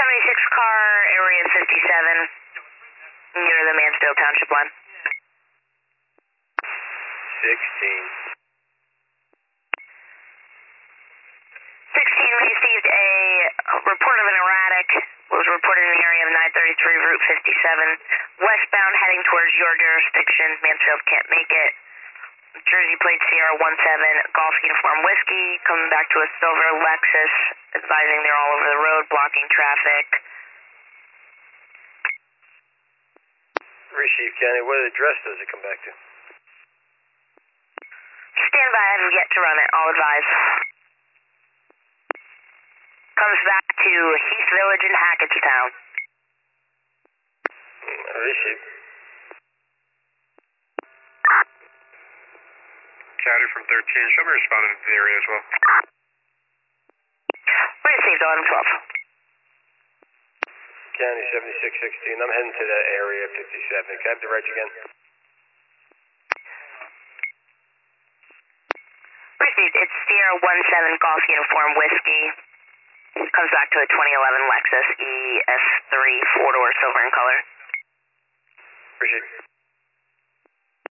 76 car, area 57, near the Mansfield Township line. 16. 16 received a report of an erratic, was reported in the area of 933 Route 57, westbound heading towards your jurisdiction. Mansfield can't make it. Jersey plate Sierra 17 Golf Uniform Whiskey, coming back to a silver Lexus, advising they're all over the road, blocking traffic. Receive, County. What address does it come back to? Stand by, I've yet to run it, I'll advise. Comes back to Heath Village in Hackettstown. Receive. County from 13, show me responding to the area as well. Received, 1112. County 7616, I'm heading to that area 57. Can I have the reg again? Received, it's Sierra 17 Golf Uniform Whiskey. Comes back to a 2011 Lexus ES3 4-door silver in color. Appreciate it.